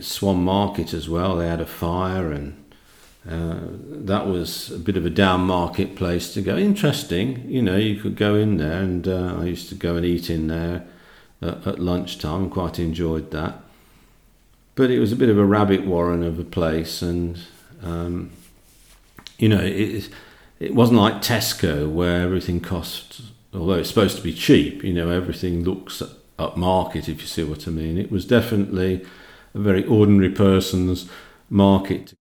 Swan Market as well. They had a fire, and that was a bit of a down market place to go. Interesting, you could go in there, and I used to go and eat in there at lunchtime. Quite enjoyed that. But it was a bit of a rabbit warren of a place, and it wasn't like Tesco where everything cost, although it's supposed to be cheap. Everything looks upmarket, if you see what I mean. It was definitely a very ordinary person's market.